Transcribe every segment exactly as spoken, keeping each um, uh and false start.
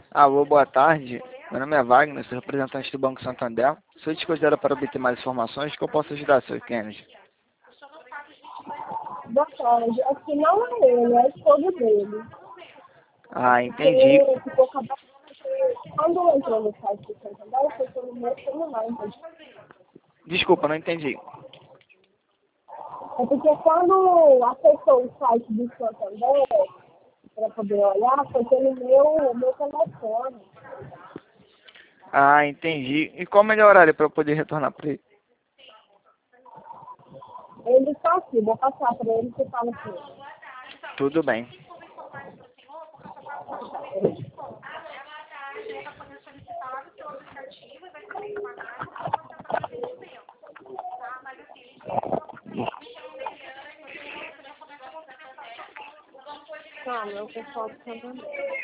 Alô, boa tarde. Meu nome é Wagner, sou representante do Banco Santander. Se eu te considero para obter mais informações, que eu posso ajudar, senhor Kennedy? Boa tarde. Aqui não é ele, é a esposa dele. Ah, entendi. Porque ficou acabado de... Quando eu entrei no site do Santander, foi pelo meu celular, entendeu? Desculpa, não entendi. É porque quando acessou o site do Santander, para poder olhar, foi pelo meu, meu telefone. Ah, entendi. E qual o melhor horário para eu poder retornar para ele? Ele está aqui, vou passar para ele que fala com ele. Tudo bem. Calma, é o pessoal do Santander.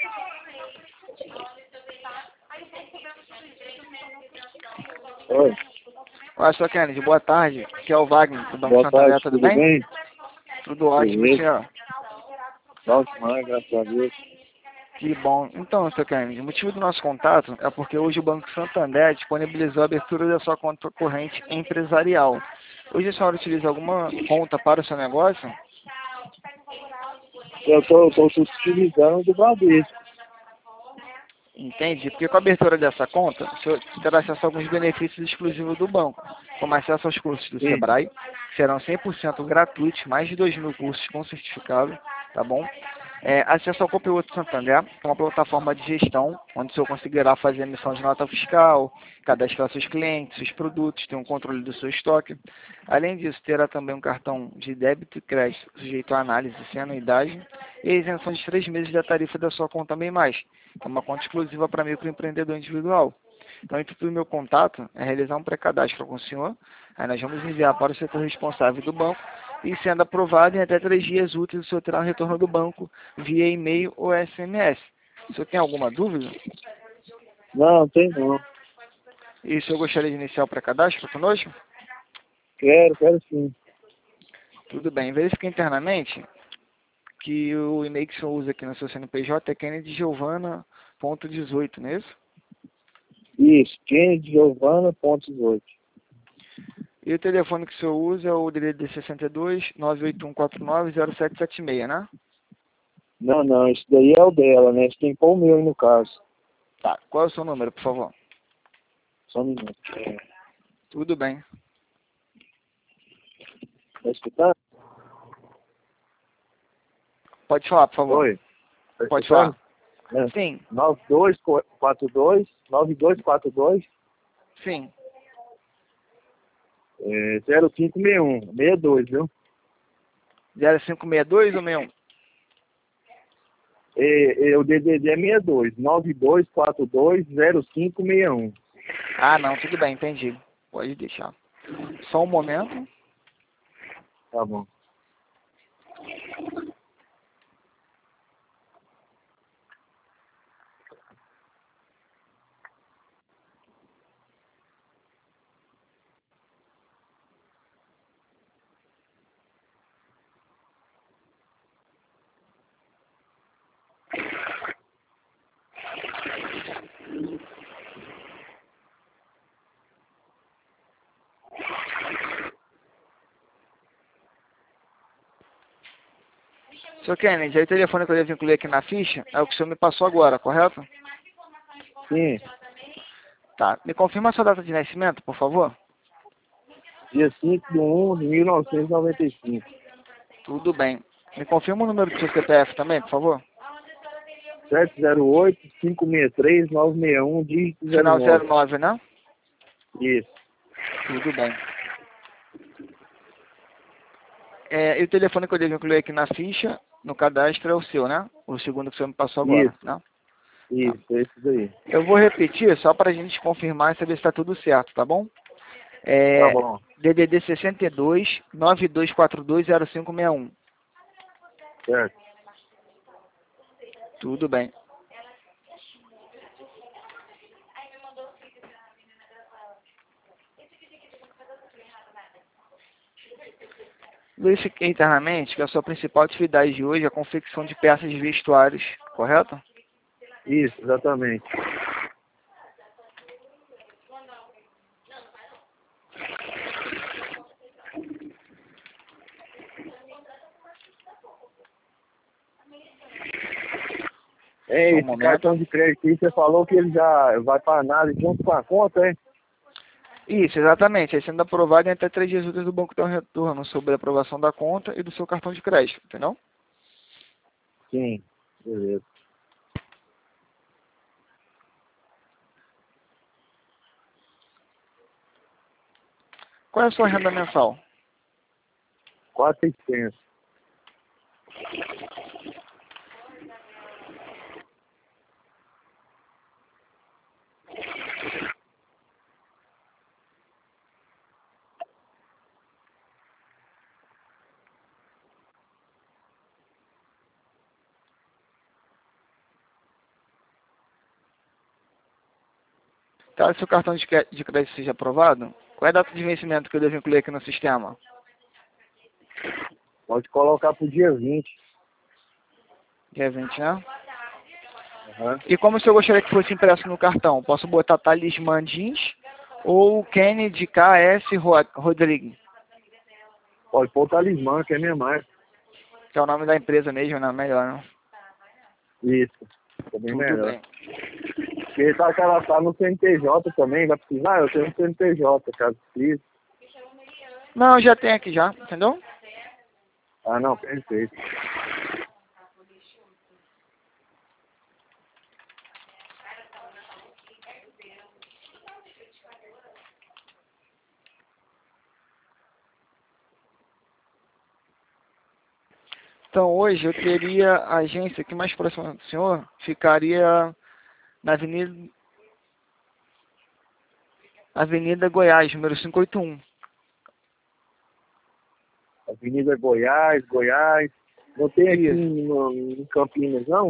Oi, Olá, senhor Kennedy, boa tarde. Aqui é o Wagner, do Banco boa Santander, tarde, tudo tudo bem? bem? Tudo ótimo, Beleza. senhor. Bom demais, graças a Deus. Que bom. Então, senhor Kennedy, o motivo do nosso contato é porque hoje o Banco Santander disponibilizou a abertura da sua conta corrente empresarial. Hoje a senhora utiliza alguma conta para o seu negócio? Eu tô, tô utilizando do Bradesco. Entende? Porque com a abertura dessa conta, o senhor terá acesso a alguns benefícios exclusivos do banco, como acesso aos cursos do Sim, Sebrae, que serão cem por cento gratuitos, mais de dois mil cursos com certificado, tá bom? É, acesso ao Conteúdo Santander, que é uma plataforma de gestão, onde o senhor conseguirá fazer emissão de nota fiscal, cadastrar seus clientes, seus produtos, ter um controle do seu estoque. Além disso, terá também um cartão de débito e crédito sujeito à análise sem anuidade e a isenção de três meses da tarifa da sua conta Bem Mais, que é uma conta exclusiva para microempreendedor individual. Então, o intuito do meu contato é realizar um pré-cadastro com o senhor, aí nós vamos enviar para o setor responsável do banco, e sendo aprovado, em até três dias úteis, o senhor terá um retorno do banco via e-mail ou S M S. O senhor tem alguma dúvida? não, tem não. E o senhor gostaria de iniciar o pré-cadastro conosco? Quero, quero sim. Tudo bem. Verifique internamente que o e-mail que o senhor usa aqui no seu C N P J é kennedy giovana ponto dezoito, não é isso? Isso, Kennedy Giovana ponto dezoito. E o telefone que o senhor usa é o D D D sessenta e dois, nove oito um quatro nove, zero sete sete seis, né? Não, não, esse daí é o dela, né? Você tem que pôr o meu aí no caso. Tá. Qual é o seu número, por favor? Só um minuto. É, Tudo bem. tá escutando? Pode falar, por favor. Oi, tá Pode escutando? falar. É. Sim, nove dois quatro dois, nove dois quatro dois, sim. é, zero cinco seis um, sessenta e dois, viu? zero cinco seis dois ou sessenta e um? E, e, o D D D é sessenta e dois, nove dois quatro dois, zero cinco seis um. Ah, não, tudo bem, entendi. Pode deixar. Só um momento. Tá bom. senhor Kennedy, aí o telefone que eu devo incluir aqui na ficha é o que o senhor me passou agora, correto? Sim, Tá. Me confirma a sua data de nascimento, por favor? dia cinco de um de mil novecentos e noventa e cinco. Tudo bem. Me confirma o número do seu C P F também, por favor? sete zero oito, cinco seis três, nove seis um, dígito zero Final zero nove. nove, né? Isso. Tudo bem. É, e o telefone que eu devo incluir aqui na ficha, no cadastro, é o seu, né? O segundo que o senhor me passou agora, Isso, né? Tá. isso, é isso daí. Eu vou repetir só para a gente confirmar e saber se está tudo certo, tá bom? Tá É bom. D D D sessenta e dois, nove dois quatro dois, zero cinco seis um. Certo. Tudo bem. Verifiquei internamente que a sua principal atividade de hoje é a confecção de peças de vestuários, correto? Isso, exatamente. É, Só um esse momento. cartão de crédito aí, você falou que ele já vai para análise junto com a conta, é? Isso, exatamente. Aí sendo aprovado em até três dias úteis do banco dá um retorno sobre a aprovação da conta e do seu cartão de crédito, entendeu? Sim, beleza. Qual é a sua renda mensal? quatro mil e seiscentos. Caso seu cartão de cre- de crédito seja aprovado, qual é a data de vencimento que eu devo incluir aqui no sistema? Pode colocar pro dia vinte. Dia vinte, né? Aham. E como o senhor gostaria que fosse impresso no cartão? Posso botar Talismã Jeans ou Kennedy K S Ro- Rodrigues, Pode pôr o talismã, que é minha marca. que é o nome da empresa mesmo, né? Melhor, né? Isso. Ficou bem Tudo melhor. bem. Porque tá, que ela tá no C N P J também, vai precisar? Eu tenho um C N P J, caso precise. Não, já tem aqui já, entendeu? Ah, não, perfeito. Então hoje eu teria a agência aqui mais próxima do senhor, ficaria na Avenida, Avenida Goiás, número quinhentos e oitenta e um. Avenida Goiás, Goiás. Não tem aqui Isso. em, no- em Campinas, não?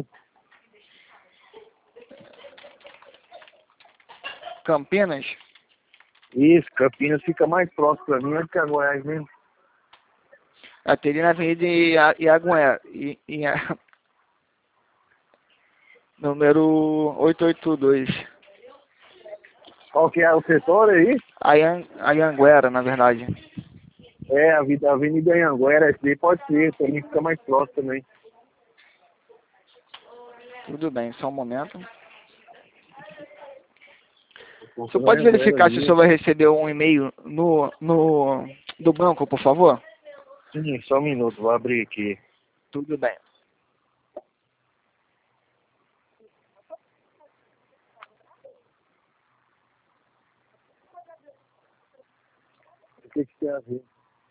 Campinas? Isso, Campinas fica mais próximo pra mim do que a Goiás mesmo. Eu teria na Avenida Ia- Iagué, I- Ia- número oitocentos e oitenta e dois. Qual que é o setor aí? Ayan- Ayanguera, na verdade. É, a vida- a Avenida Anhanguera, esse daí pode ser, pra mim fica mais próximo também. Tudo bem, só um momento. Tô O senhor com pode Anhanguera verificar se o ali. senhor vai receber um e-mail no, no, do banco, por favor? Sim, só um minuto, vou abrir aqui. Tudo bem. O que que tem a ver?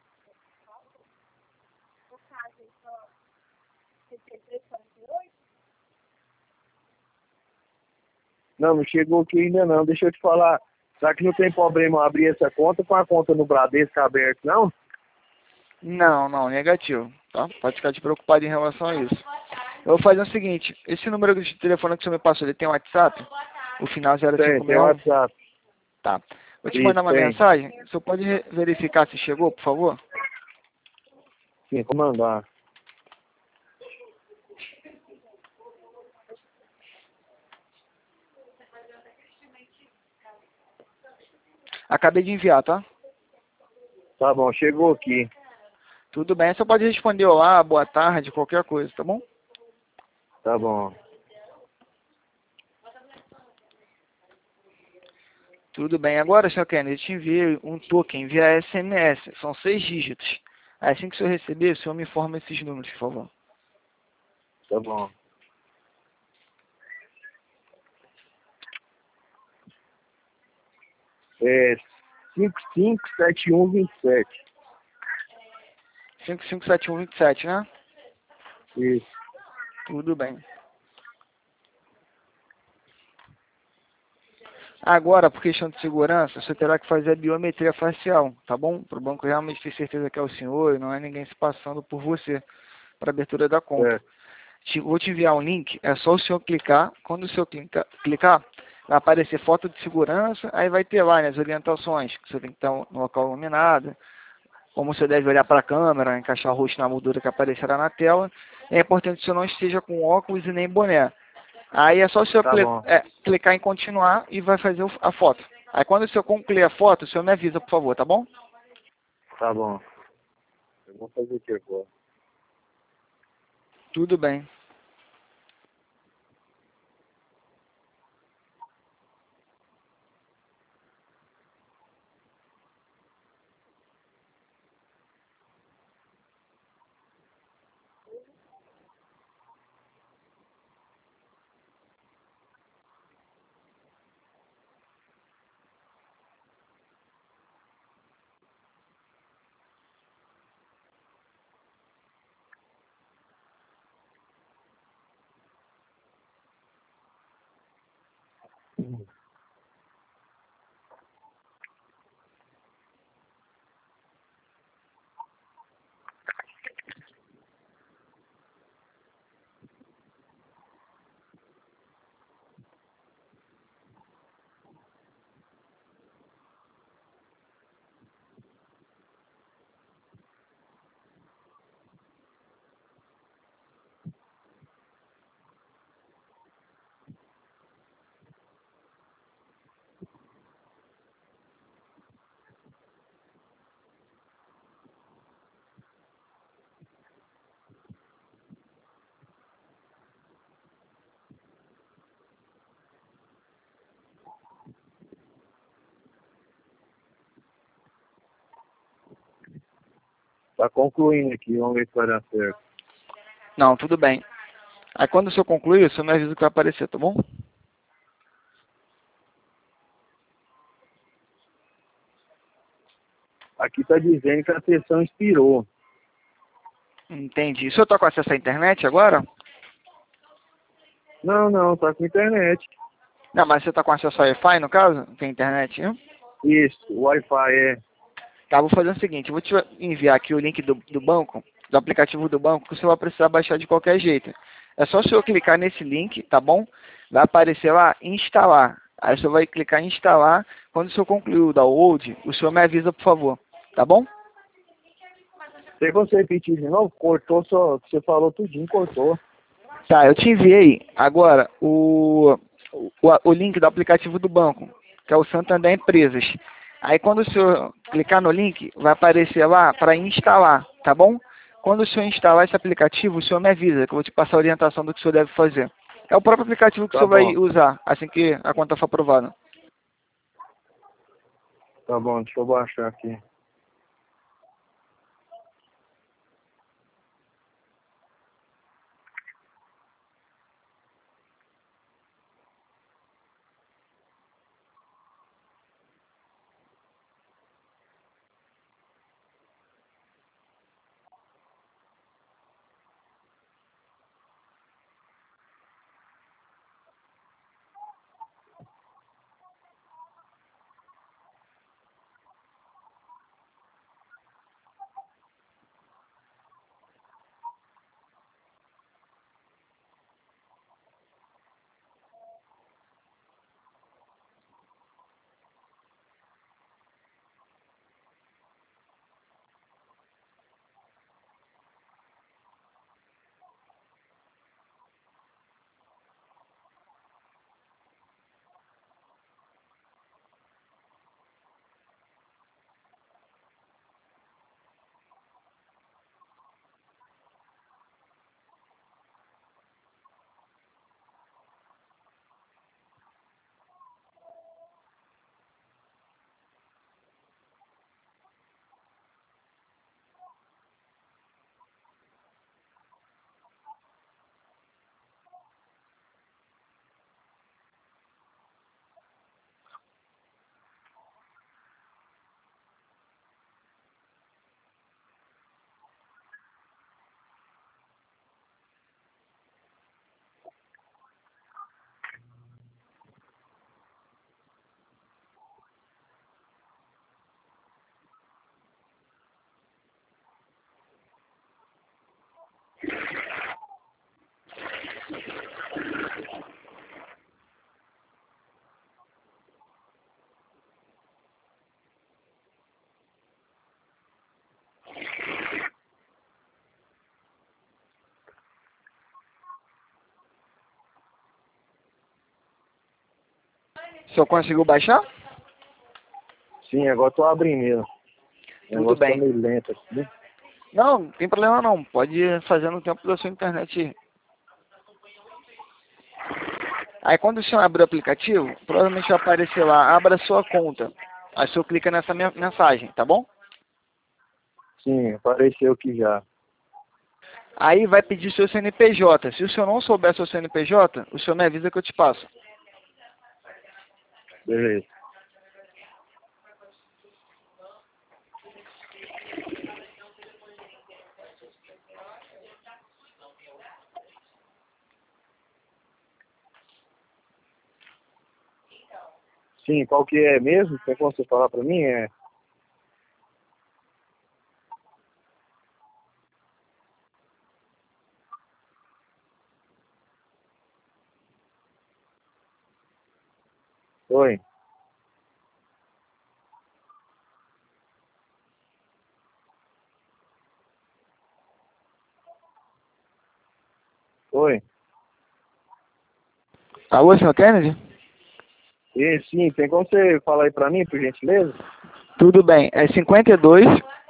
Não, não chegou aqui ainda não. Deixa eu te falar. Será que não tem problema eu abrir essa conta com a conta no Bradesco aberto, não? Não, não, negativo, tá? Pode ficar despreocupado em relação a isso. Eu vou fazer o seguinte, esse número de telefone que você me passou, ele tem WhatsApp? O final zero Tem, cinco tem seis um? WhatsApp. Tá. Vou te mandar Isso, uma tem. mensagem. O senhor pode re- verificar se chegou, por favor? Sim, vou mandar. Acabei de enviar, tá? Tá bom, chegou aqui. Tudo bem, você pode responder olá, boa tarde, qualquer coisa, tá bom? Tá bom. Tudo bem. Agora, senhor Kennedy, eu te enviei um token via S M S. São seis dígitos. Assim que o senhor receber, o senhor me informa esses números, por favor. Tá bom. É cinco cinco sete um dois sete. cinco cinco sete um dois sete, né? Isso. Tudo bem. Agora, por questão de segurança, você terá que fazer a biometria facial, tá bom? Para o banco realmente ter certeza que é o senhor e não é ninguém se passando por você para abertura da conta. É. Te- Vou te enviar um link, é só o senhor clicar. Quando o senhor clica- clicar, vai aparecer foto de segurança, aí vai ter lá né, as orientações, que você tem que estar no local iluminado, como você deve olhar para a câmera, encaixar o rosto na moldura que aparecerá na tela. É importante que você não esteja com óculos e nem boné. Aí é só o senhor Tá cli- bom. é, clicar em continuar e vai fazer o- a foto. Aí quando o senhor concluir a foto, o senhor me avisa, por favor, tá bom? Tá bom. Eu vou fazer aqui agora. Tudo bem. Tá concluindo aqui, vamos ver se vai dar certo. Não, tudo bem. Aí quando o senhor concluir, o senhor me avisa que vai aparecer, tá bom? Aqui tá dizendo que a sessão expirou. Entendi. O senhor tá com acesso à internet agora? Não, não, tá com internet. Não, mas você tá com acesso ao Wi-Fi, no caso? Tem internet, hein? Isso, o Wi-Fi é. Tá, vou fazer o seguinte, eu vou te enviar aqui o link do, do banco, do aplicativo do banco, que você vai precisar baixar de qualquer jeito. É só o senhor clicar nesse link, tá bom? Vai aparecer lá, instalar. Aí o senhor vai clicar em instalar. Quando o senhor concluir o download, o senhor me avisa, por favor. Tá bom? Se você repetir de novo, cortou só. Você falou tudinho, cortou. Tá, eu te enviei agora o, o, o link do aplicativo do banco, que é o Santander Empresas. Aí quando o senhor clicar no link, vai aparecer lá para instalar, tá bom? Quando o senhor instalar esse aplicativo, o senhor me avisa, que eu vou te passar a orientação do que o senhor deve fazer. É o próprio aplicativo que o Tá senhor vai bom, usar, assim que a conta for aprovada. tá bom, deixa eu baixar aqui. O senhor conseguiu baixar? Sim, agora tô abrindo mesmo. O Tudo negócio bem. tá meio lento aqui, né? Não, não tem problema não. Pode ir fazer no tempo da sua internet. Aí quando o senhor abrir o aplicativo, provavelmente vai aparecer lá, abra sua conta. Aí o senhor clica nessa men- mensagem, tá bom? Sim, apareceu aqui já. Aí vai pedir seu C N P J. Se o senhor não souber seu C N P J, o senhor me avisa que eu te passo. Beleza. Sim, qual que é mesmo? Tem como você falar pra mim? É... Oi. Oi. Alô, senhor Kennedy? E, sim, tem como você falar aí pra mim, por gentileza? Tudo bem. É cinquenta e dois,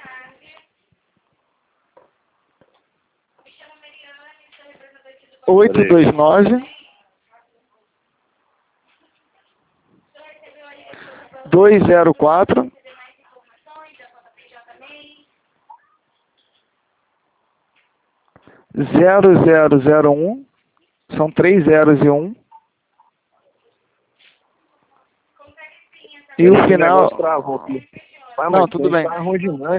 oitocentos e vinte e nove, duzentos e quatro, zero zero zero um. São três zeros e um. E o Peraí, que o final... negócio travou aqui. Pai, Não, mas tudo isso aí bem. tá ruim demais.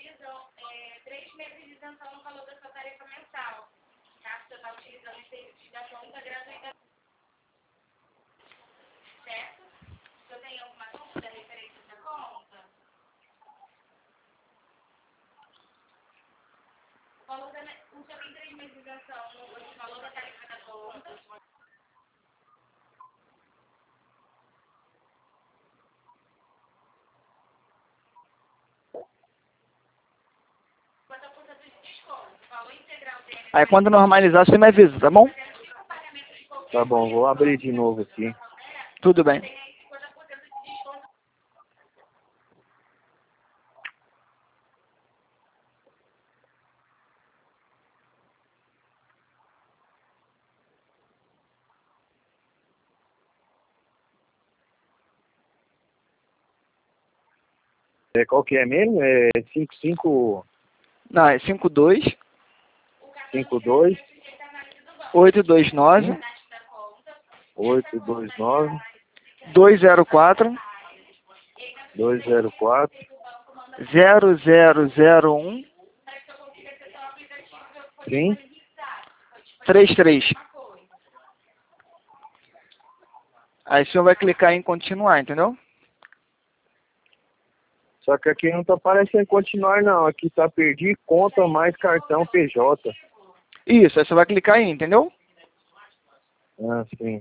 Aí quando normalizar, você me avisa, tá bom? Tá bom, vou abrir de novo aqui. Tudo bem. É, qual que é mesmo? É cinco cinco Não, é cinco dois, cinco dois oitocentos e vinte e nove, oito dois nove duzentos e quatro, dois zero quatro zero zero zero um, Sim. três três. Aí o senhor vai clicar em continuar, entendeu? Só que aqui não tá aparecendo continuar não. Aqui tá perdi conta mais cartão P J. Isso, aí você vai clicar aí, entendeu? Ah, sim.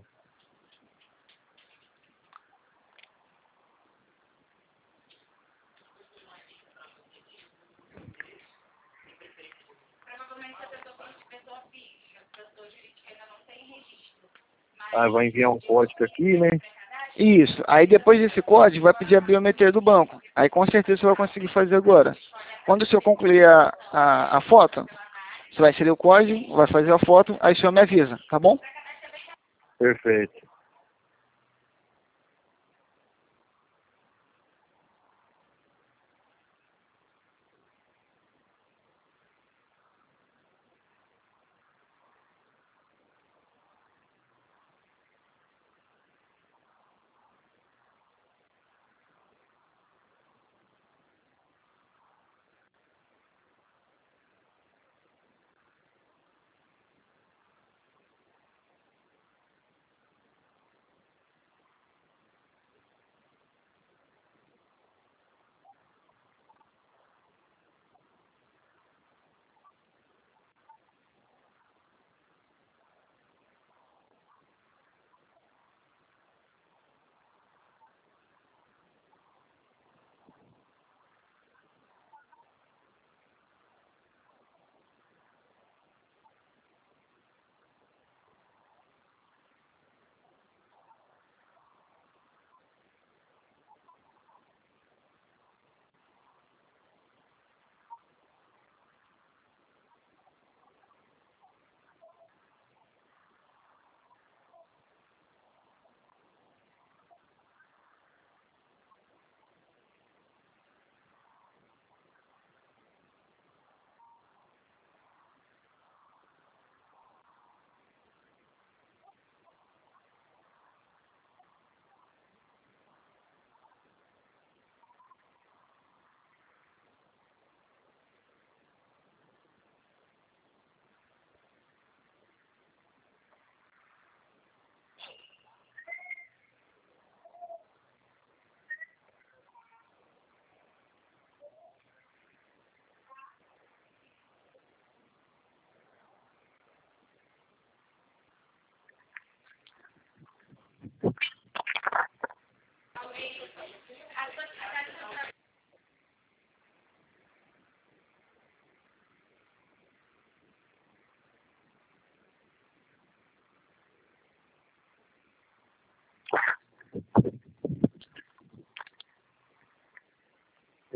Ah, vai enviar um código aqui, né? Isso. Aí depois desse código vai pedir a biometria do banco. Aí com certeza você vai conseguir fazer agora. Quando o senhor concluir a, a, a foto, você vai inserir o código, vai fazer a foto, aí o senhor me avisa, tá bom? Perfeito.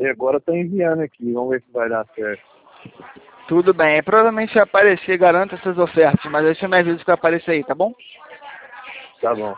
E agora tá enviando aqui, vamos ver se vai dar certo. Tudo bem, aí provavelmente vai aparecer, garanto essas ofertas, mas aí você me avisa que vai aparecer aí, tá bom? Tá bom.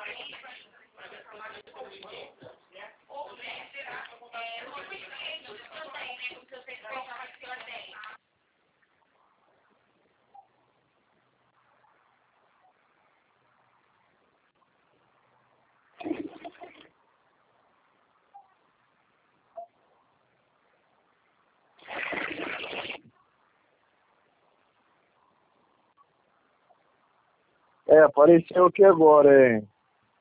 É, apareceu aqui agora, hein?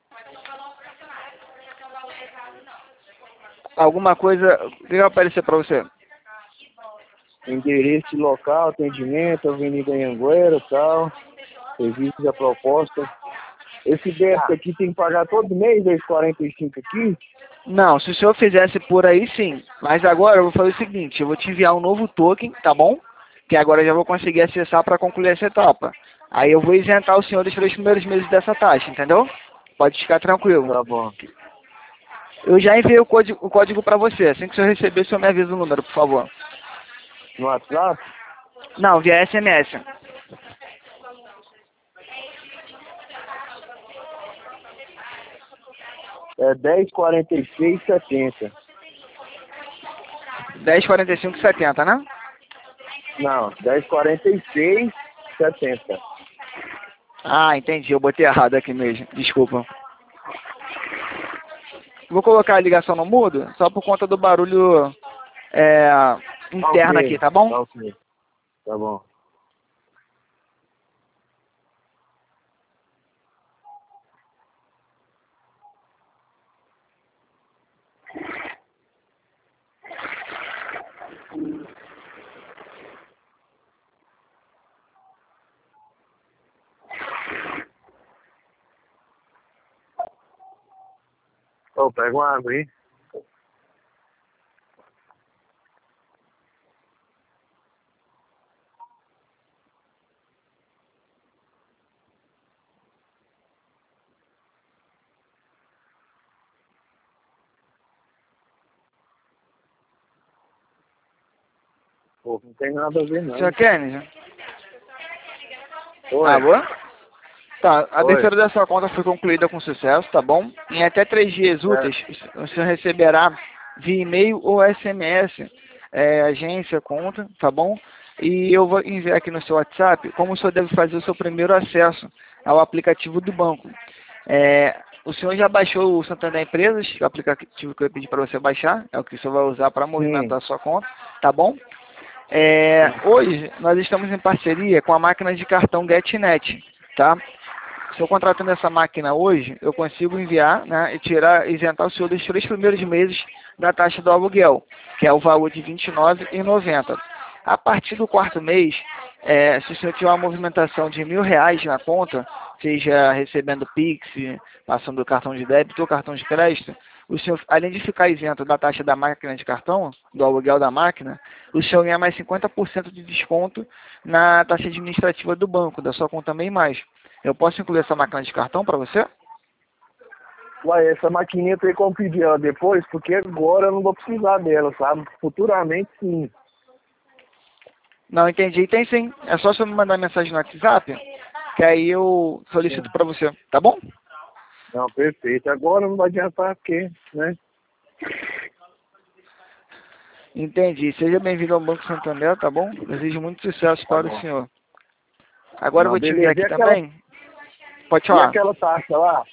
Alguma coisa, o que vai aparecer pra você? Endereço de local, atendimento, Avenida Anhanguera e tal. Serviço da proposta. Esse débito aqui tem que pagar todo mês, esses quarenta e cinco aqui? Não, se o senhor fizesse por aí, sim. Mas agora eu vou fazer o seguinte, eu vou te enviar um novo token, tá bom? Que agora eu já vou conseguir acessar para concluir essa etapa. Aí eu vou isentar o senhor dos três primeiros meses dessa taxa, entendeu? Pode ficar tranquilo. Tá bom. Eu já enviei o código, o código para você. Assim que o senhor receber, o senhor me avisa o número, por favor. No WhatsApp? Não, via S M S. É dez quarenta e seis setenta. dez quarenta e cinco setenta, né? Não, dez quarenta e seis setenta. Ah, entendi. Eu botei errado aqui mesmo. Desculpa. Vou colocar a ligação no mudo, só por conta do barulho é, interno Ok, aqui, tá bom? Tá ok. Tá bom. Ô, pega uma água aí. Pô, não tem nada a ver não. senhor Kennedy? Oi. Alô? Tá, a Oi. abertura da sua conta foi concluída com sucesso, tá bom? Em até três dias úteis, o senhor receberá via e-mail ou S M S, é, agência, conta, tá bom? E eu vou enviar aqui no seu WhatsApp como o senhor deve fazer o seu primeiro acesso ao aplicativo do banco. É, o senhor já baixou o Santander Empresas, que é o aplicativo que eu pedi para você baixar, é o que o senhor vai usar para movimentar a sua conta, tá bom? É, hoje nós estamos em parceria com a máquina de cartão GetNet, tá? Se eu contratando essa máquina hoje, eu consigo enviar, né, e tirar, isentar o senhor dos três primeiros meses da taxa do aluguel, que é o valor de vinte e nove reais e noventa centavos. A partir do quarto mês, é, se o senhor tiver uma movimentação de mil reais na conta, seja recebendo Pix, passando o cartão de débito ou cartão de crédito, o senhor, além de ficar isento da taxa da máquina de cartão, do aluguel da máquina, o senhor ganha mais cinquenta por cento de desconto na taxa administrativa do banco, da sua conta também mais. Eu posso incluir essa máquina de cartão para você? Uai, essa maquininha tem como pedir ela depois, porque agora eu não vou precisar dela, sabe? Futuramente sim. Não entendi. Tem sim. É só você me mandar mensagem no WhatsApp, que aí eu solicito para você. Tá bom? Não, perfeito. Agora não vai adiantar porque, né? Entendi. Seja bem-vindo ao Banco Santander, tá bom? Desejo muito sucesso Tá para bom. o senhor. Agora eu Não, vou te enviar beleza. aqui E aquela, também. Pode e falar. aquela taxa lá?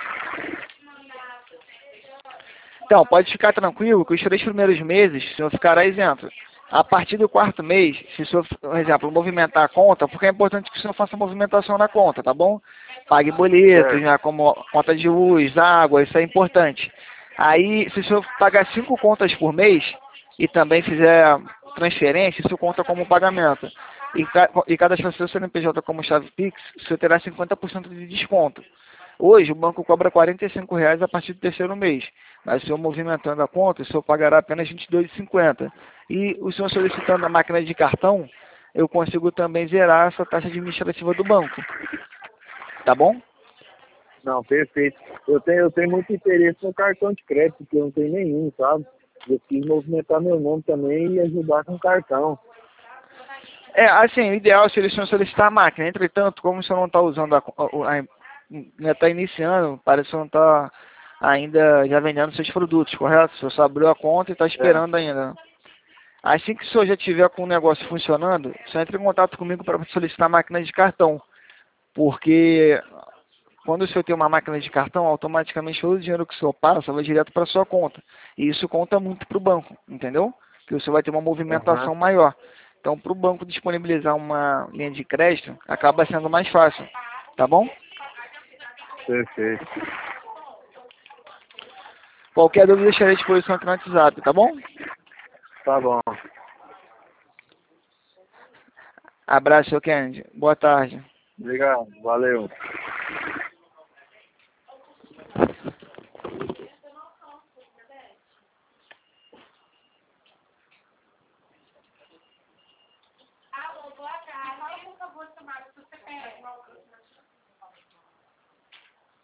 Então, pode ficar tranquilo que os três primeiros meses o senhor ficará isento. A partir do quarto mês, se o senhor, por exemplo, movimentar a conta, porque é importante que o senhor faça movimentação na conta, tá bom? Pague boletos, Certo. né, como conta de luz, água, isso é importante. Aí, se o senhor pagar cinco contas por mês e também fizer transferência, isso conta como pagamento. E, ca e cadastrar seu C N P J como chave Pix, o senhor terá cinquenta por cento de desconto. Hoje, o banco cobra quarenta e cinco reais a partir do terceiro mês. Mas se o senhor movimentando a conta, o senhor pagará apenas vinte e dois reais e cinquenta centavos. E o senhor solicitando a máquina de cartão, eu consigo também zerar essa taxa administrativa do banco. Tá bom? Não, perfeito. Eu tenho, eu tenho muito interesse no cartão de crédito, porque eu não tenho nenhum, sabe? Eu quis movimentar meu nome também e ajudar com cartão. É, assim, o ideal seria o senhor solicitar a máquina. Entretanto, como o senhor não está usando a, a, a ainda está iniciando, parece que o senhor não está ainda já vendendo seus produtos, correto? O senhor só abriu a conta e está esperando é. ainda. Assim que o senhor já tiver com o negócio funcionando, o senhor entra em contato comigo para solicitar a máquina de cartão. Porque quando o senhor tem uma máquina de cartão, automaticamente todo o dinheiro que o senhor passa vai direto para a sua conta. E isso conta muito para o banco, entendeu? Que o senhor vai ter uma movimentação uhum. maior. Então, para o banco disponibilizar uma linha de crédito, acaba sendo mais fácil. Tá bom? Perfeito. Qualquer dúvida, deixarei à disposição aqui no WhatsApp, tá bom? Tá bom. Abraço, seu Kennedy. Boa tarde. Obrigado. Valeu.